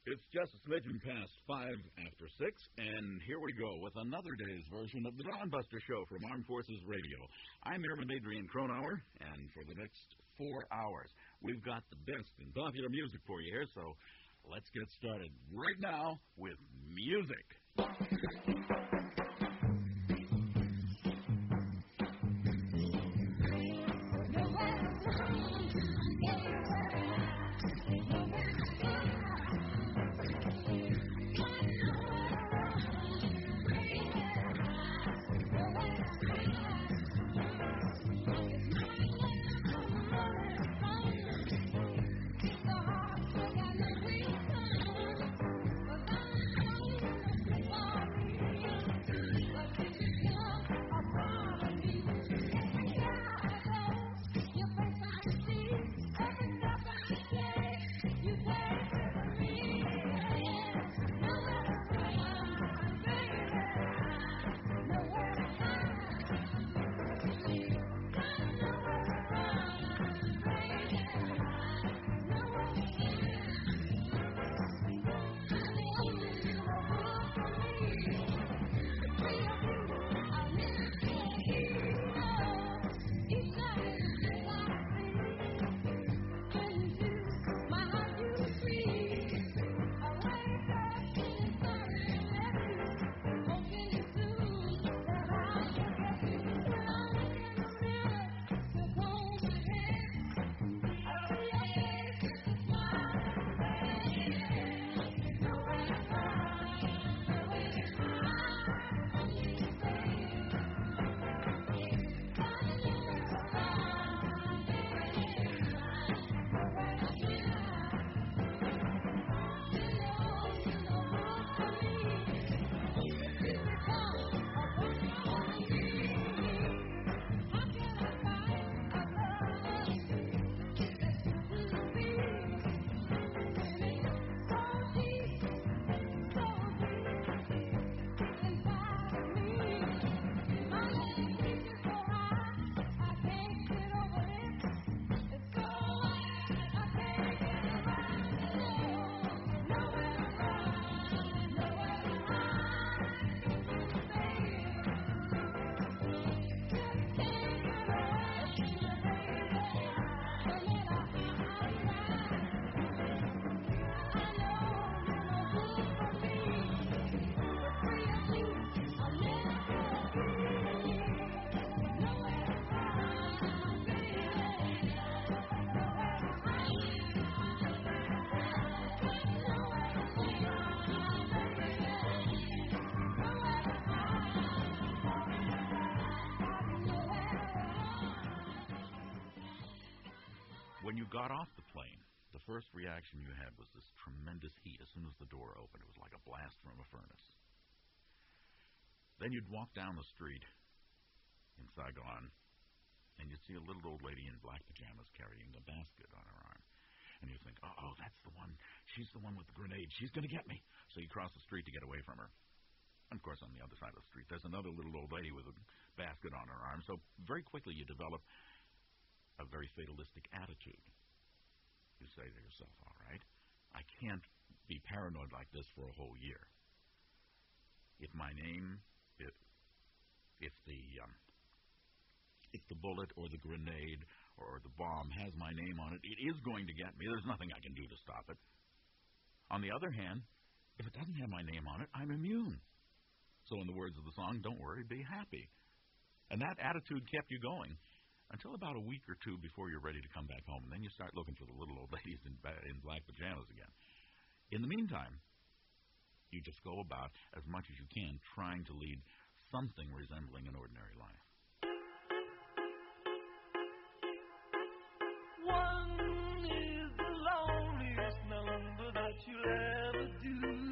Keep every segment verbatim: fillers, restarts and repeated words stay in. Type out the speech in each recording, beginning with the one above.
It's just a smidgen past five after six, and here we go with another day's version of the Dawn Buster Show from Armed Forces Radio. I'm Airman Adrian Cronauer, and for the next four hours, we've got the best in popular music for you here, so let's get started right now with music. When you got off the plane, the first reaction you had was this tremendous heat as soon as the door opened. It was like a blast from a furnace. Then you'd walk down the street in Saigon, and you'd see a little old lady in black pajamas carrying a basket on her arm. And you'd think, oh, oh, that's the one. She's the one with the grenade. She's going to get me. So you cross the street to get away from her. And, of course, on the other side of the street, there's another little old lady with a basket on her arm. So very quickly you develop a very fatalistic attitude. You say to yourself, all right, I can't be paranoid like this for a whole year. If my name, if, if the um, if the bullet or the grenade or the bomb has my name on it, it is going to get me. There's nothing I can do to stop it. On the other hand, if it doesn't have my name on it, I'm immune. So in the words of the song, don't worry, be happy. And that attitude kept you going until about a week or two before you're ready to come back home. And then you start looking for the little old ladies in, in black pajamas again. In the meantime, you just go about as much as you can trying to lead something resembling an ordinary life. One is the loneliest number that you'll ever do.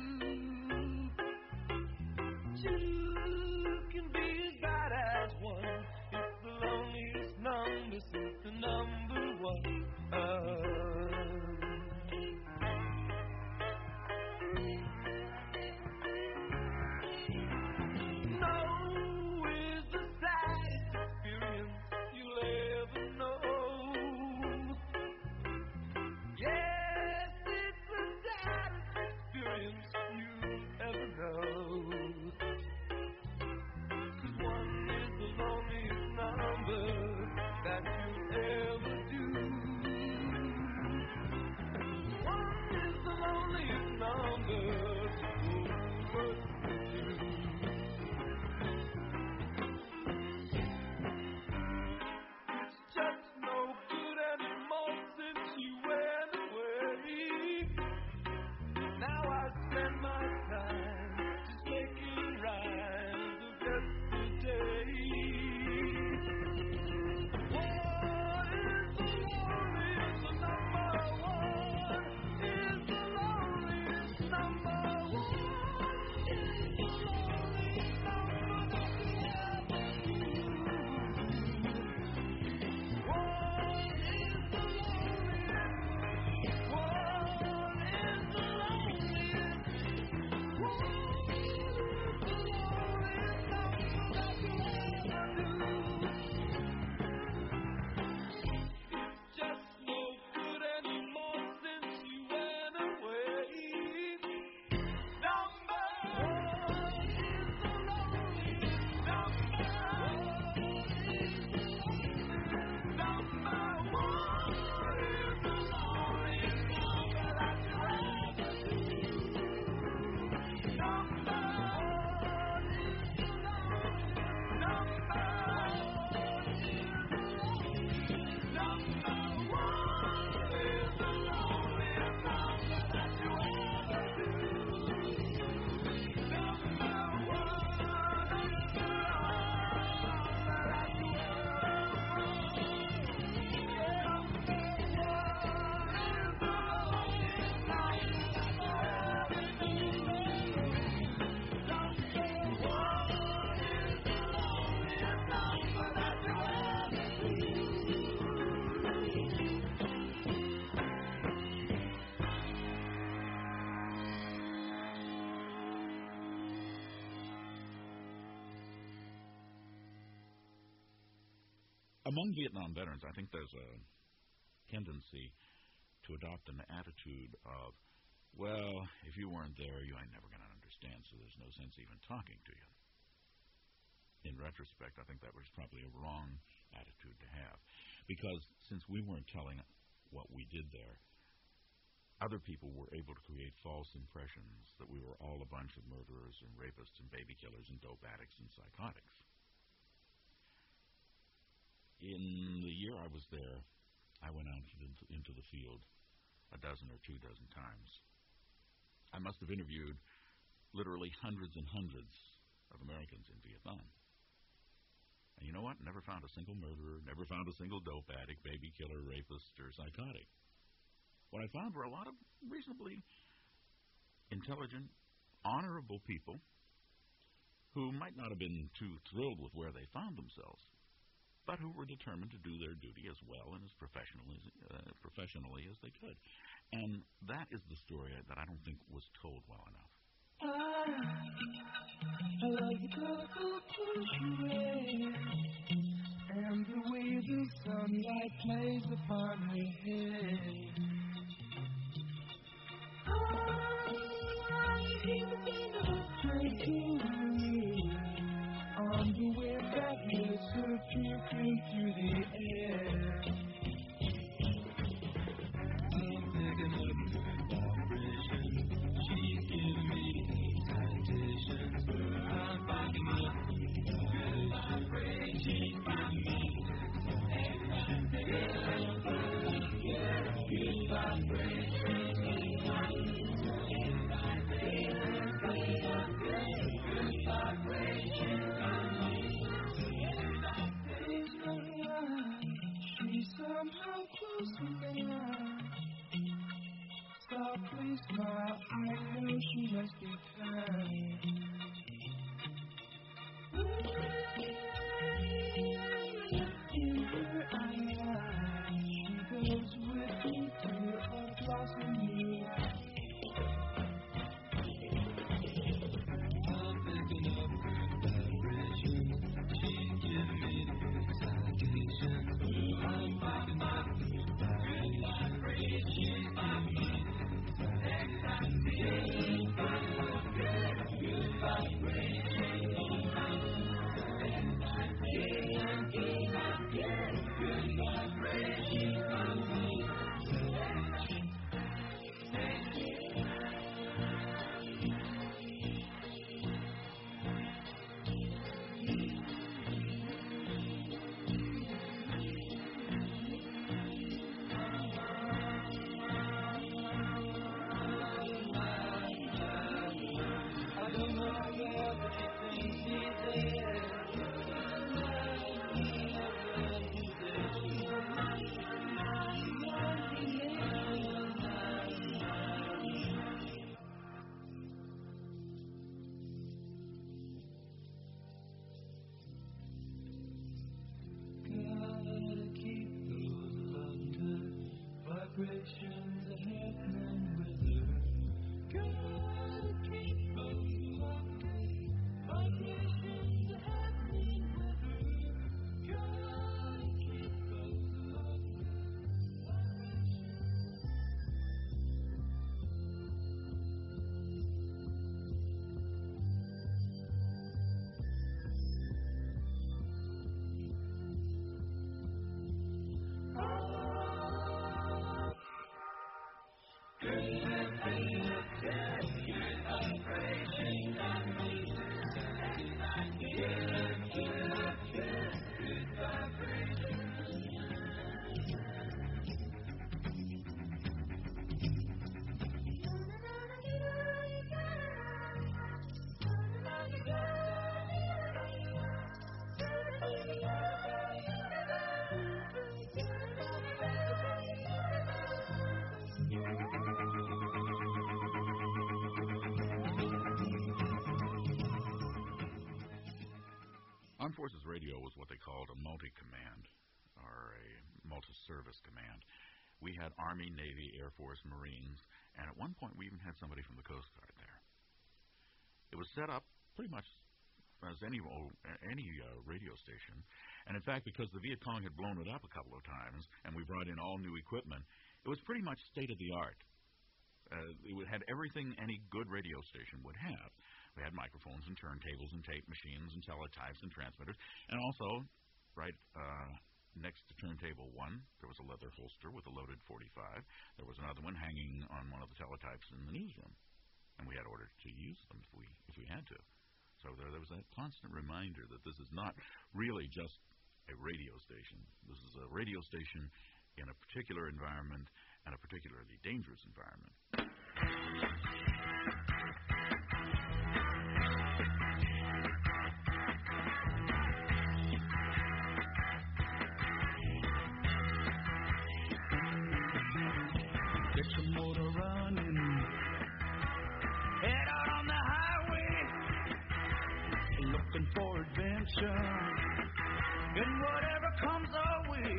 Two can be as bad as one. It's the loneliest number since the number one. Uh, no is the saddest experience you'll ever know. Yes, it's the saddest Among Vietnam veterans, I think there's a tendency to adopt an attitude of, well, if you weren't there, you ain't never going to understand, so there's no sense even talking to you. In retrospect, I think that was probably a wrong attitude to have, because since we weren't telling what we did there, other people were able to create false impressions that we were all a bunch of murderers and rapists and baby killers and dope addicts and psychotics. In the year I was there, I went out into the field a dozen or two dozen times. I must have interviewed literally hundreds and hundreds of Americans in Vietnam. And you know what? Never found a single murderer, never found a single dope addict, baby killer, rapist, or psychotic. What I found were a lot of reasonably intelligent, honorable people who might not have been too thrilled with where they found themselves, but who were determined to do their duty as well and as professionally, uh, professionally as they could. And that is the story that I don't think was told well enough. I, I like the colorful clothes you wear, and the way the sunlight plays upon her hair. I hear the beat of a train on the wind that lifts her perfume through the air. I'm picking up good vibrations. She's giving me excitations. I'm picking up good Armed Forces Radio was what they called a multi-command, or a multi-service command. We had Army, Navy, Air Force, Marines, and at one point we even had somebody from the Coast Guard there. It was set up pretty much as any any uh, radio station, and in fact, because the Viet Cong had blown it up a couple of times, and we brought in all new equipment, it was pretty much state-of-the-art. Uh, it had everything any good radio station would have. We had microphones and turntables and tape machines and teletypes and transmitters, and also, right uh, next to turntable one, there was a leather holster with a loaded forty-five. There was another one hanging on one of the teletypes in the newsroom, and we had ordered to use them if we if we had to. So there, there was that constant reminder that this is not really just a radio station. This is a radio station in a particular environment and a particularly dangerous environment. Get your motor running, head out on the highway, looking for adventure, and whatever comes our way.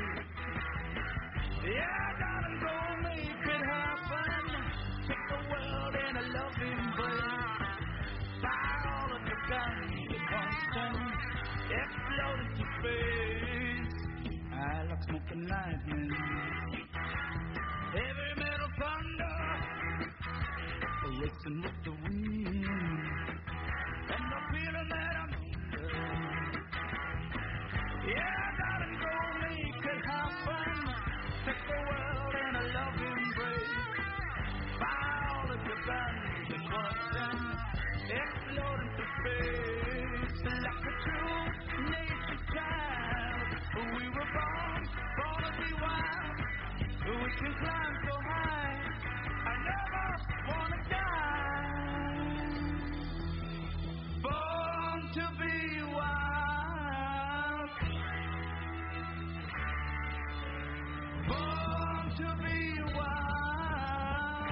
Yeah, darling, go make it happen. Take the world in a loving embrace. Fire all of your guns at once and explode into space. I like smoking lightning, heavy metal thunder, racing with the wind, and the feeling that I'm under. Yeah, darling, go make it happen. Take the world in a loving embrace. Fire all of your guns at once and explode into space. Like a true nature child, we were born, born to be wild. We can climb so high, I never wanna die. Born to be wild. Born to be wild.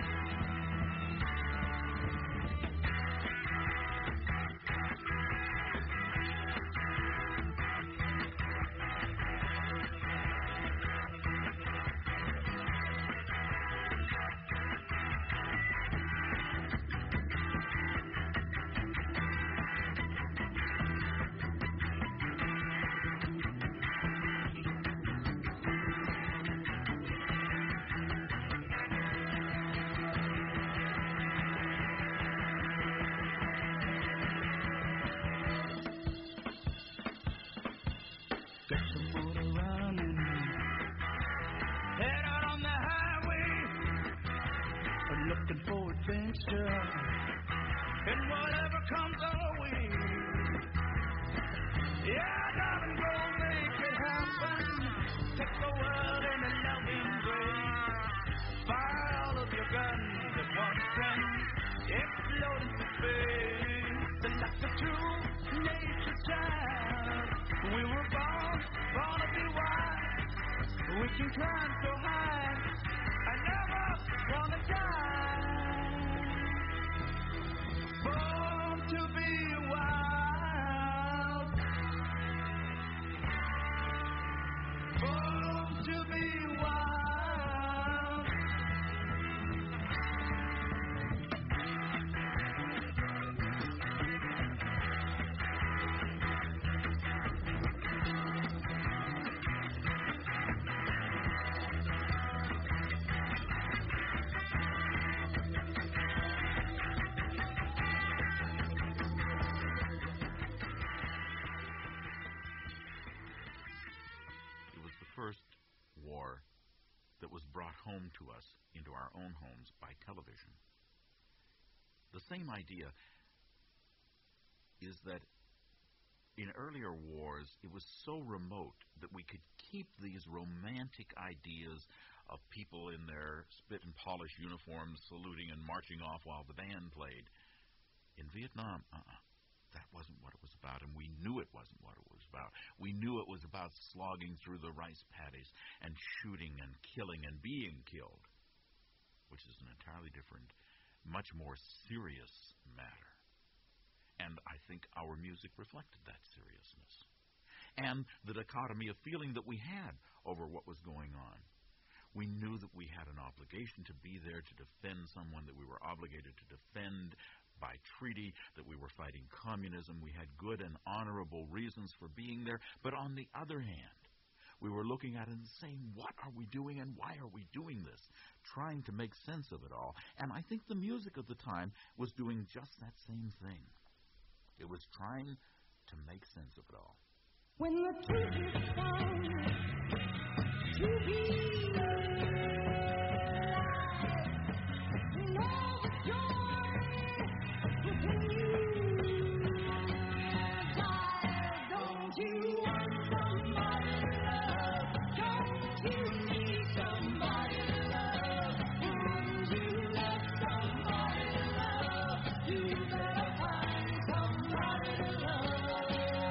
Get your motor running, head out on the highway, looking for adventure, and whatever comes our way. Yeah, darling, go make it happen. Take the world in a loving embrace. Fire all of your guns at once and explode into space. Like a true nature child, we were born, born to be wild. We can climb so high, I never wanna die. Born to be wild. Born to be wild. It was the first war that was brought home to us into our own homes by television. The same idea is that in earlier wars, it was so remote that we could keep these romantic ideas of people in their spit and polish uniforms saluting and marching off while the band played. In Vietnam, uh-uh, that wasn't what it was about, and we knew it wasn't what it was about. We knew it was about slogging through the rice paddies and shooting and killing and being killed, which is an entirely different, much more serious matter. And I think our music reflected that seriousness. And the dichotomy of feeling that we had over what was going on. We knew that we had an obligation to be there to defend someone that we were obligated to defend by treaty, that we were fighting communism. We had good and honorable reasons for being there. But on the other hand, we were looking at it and saying, what are we doing and why are we doing this? Trying to make sense of it all. And I think the music of the time was doing just that same thing. It was trying to make sense of it all. When the truth is found to be in all the joy within you, child, don't you want somebody to love? Don't you need somebody to love? Wouldn't you love somebody to love? You better find somebody to love.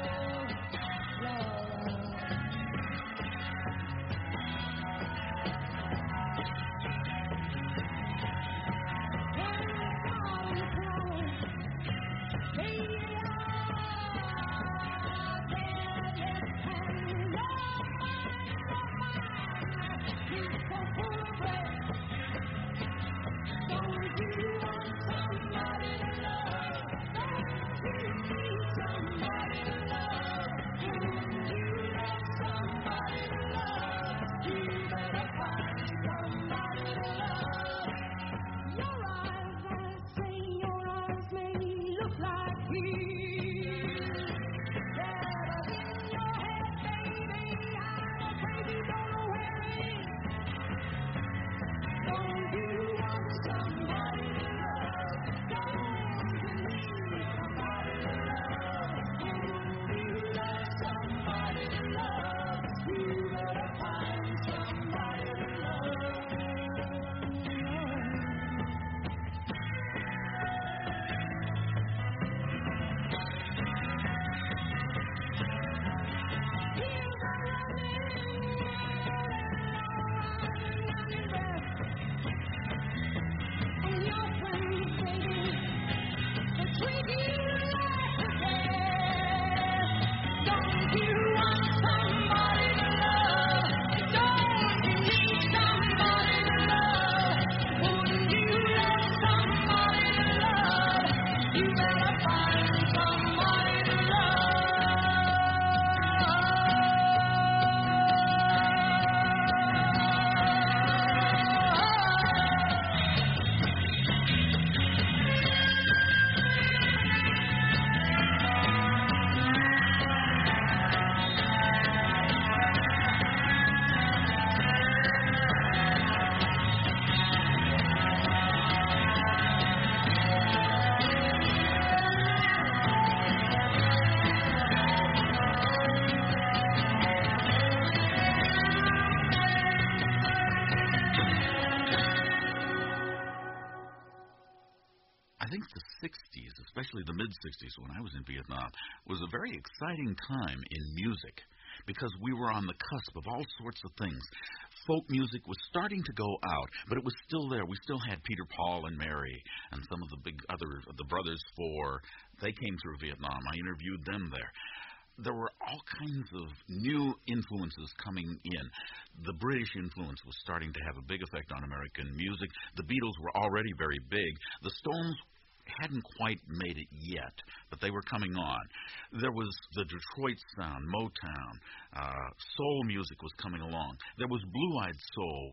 Especially the mid-sixties when I was in Vietnam, was a very exciting time in music because we were on the cusp of all sorts of things. Folk music was starting to go out, but it was still there. We still had Peter, Paul, and Mary, and some of the big other, the Brothers Four. They came through Vietnam. I interviewed them there. There were all kinds of new influences coming in. The British influence was starting to have a big effect on American music. The Beatles were already very big. The Stones hadn't quite made it yet, but they were coming on. There was the Detroit sound, Motown. Uh, soul music was coming along. There was blue-eyed soul.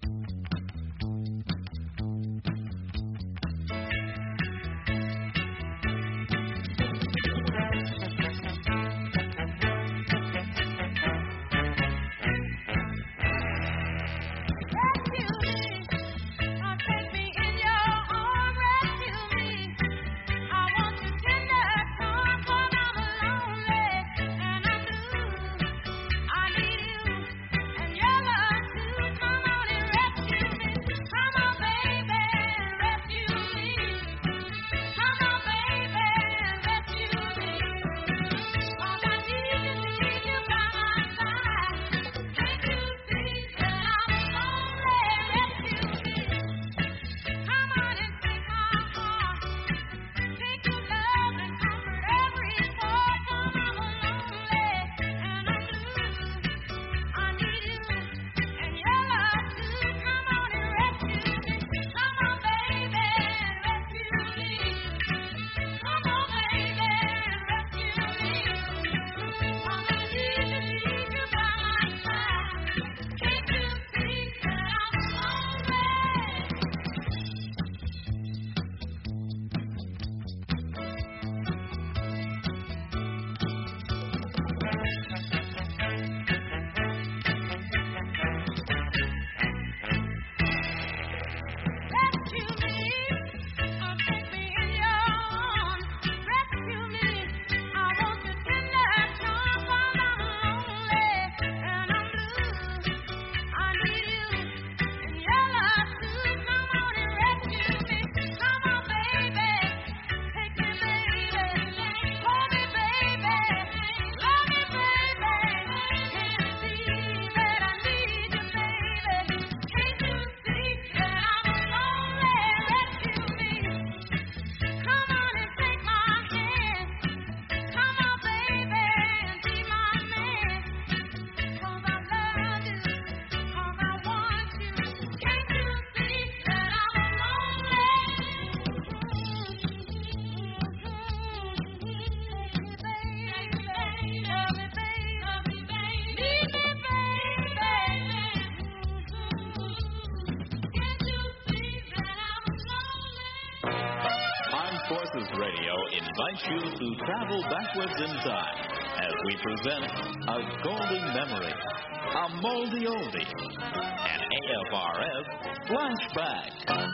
I need you, and your love too. Come on and rescue invites you to travel backwards in time as we present a golden memory, a moldy oldie, an A F R S flashback.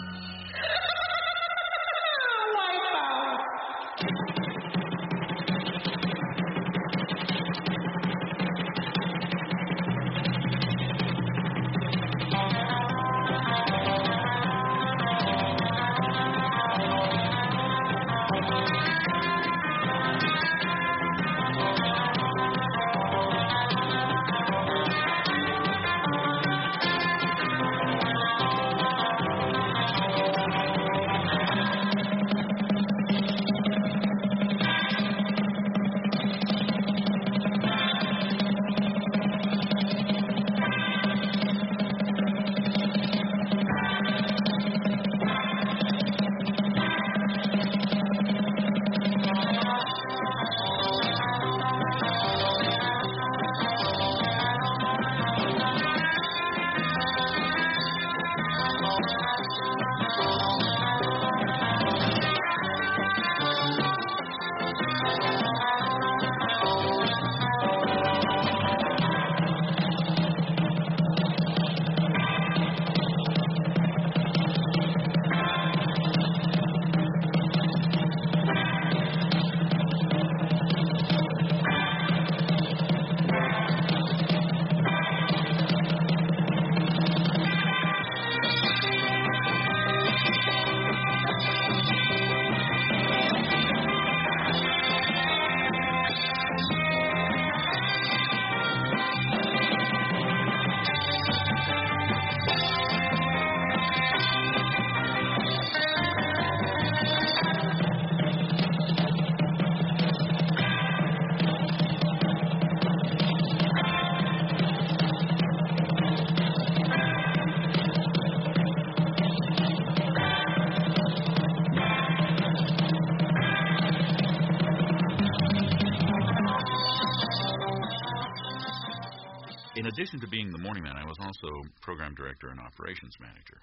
In addition to being the morning man, I was also program director and operations manager.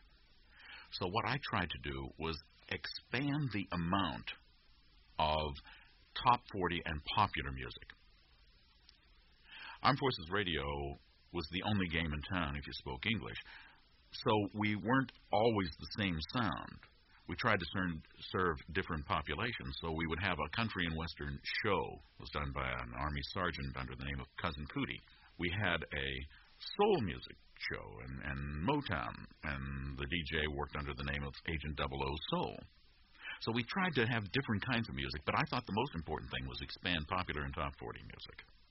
So what I tried to do was expand the amount of top forty and popular music. Armed Forces Radio was the only game in town if you spoke English. So we weren't always the same sound. We tried to serve, serve different populations. So we would have a country and western show. It was done by an Army sergeant under the name of Cousin Cootie. We had a soul music show and, and Motown, and the D J worked under the name of Agent double O Soul. So we tried to have different kinds of music, but I thought the most important thing was expand popular and top forty music.